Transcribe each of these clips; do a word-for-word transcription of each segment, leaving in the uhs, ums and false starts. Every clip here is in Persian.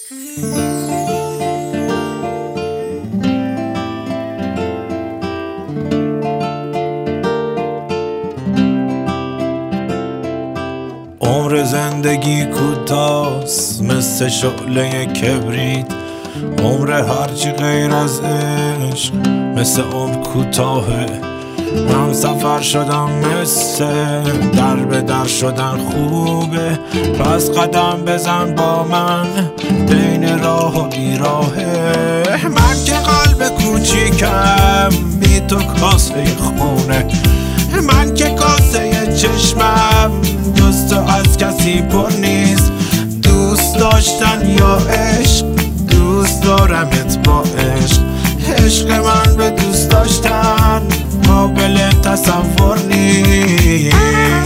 عمر زندگی کوتاست مثل شعله کبریت، عمر هرچی غیر از عشق مثل عمر کوتاهه. من سفر شدم مثل در به در شدن خوبه، پس قدم بزن با من بین راه و بیراهه. من که قلب کوچیکم بی تو کاسه خونه، من که کاسه چشمم جز تو از کسی پر نیست. دوست داشتن یا عشق، دوست دارمت با عشق. عشق من به دوست داشتن قابل تصور نیست.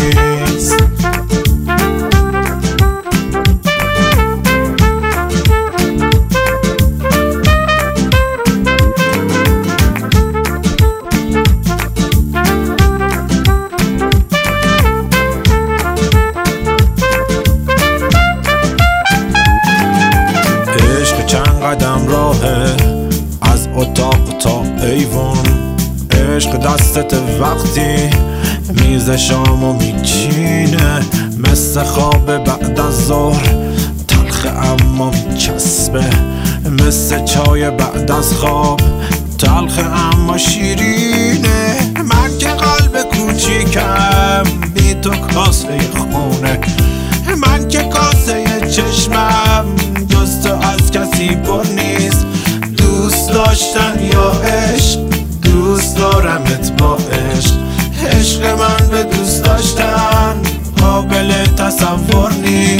عشق چند قدم راهه از اتاق تا ایوان، عشق دستت وقتی میز شامو میچینه، مثل خواب بعد از ظهر تلخ اما میچسبه، مثل چای بعد از خواب تلخ اما شیرینه. من که قلب کوچیکم بی تو کاسه خونه، من که کاسه چشمم جز تو از کسی پر نیست. دوست داشتن یا عشق، دوست دارمت با عشق. عشق من به دوست داشتن قابل تصور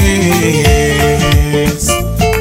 نیست.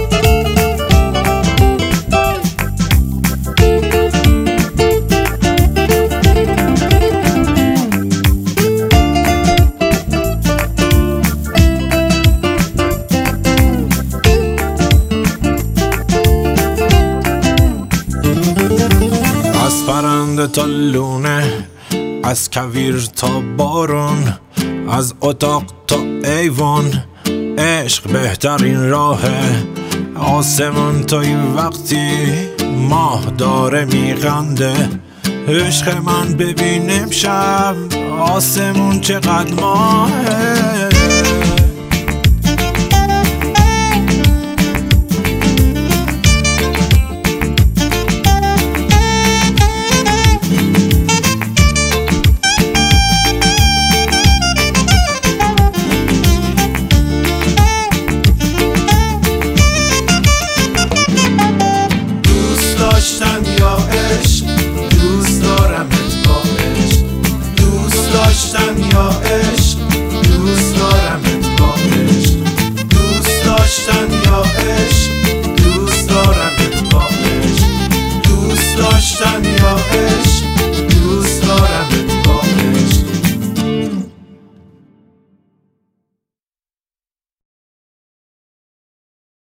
از پرنده تا لونه، از کویر تا بارون، از اتاق تا ایوان، عشق بهترین راهه. آسمون تا این وقتی ماه داره میخنده، عشق من ببین امشب آسمون چقدر ماهه. داشتن یا عشق، دوست دارمت با عشق. دوست داشتن یا عشق، دوست دارمت با عشق. دوست داشتن یا عشق، دوست دارمت با عشق. دوست داشتن یا عشق.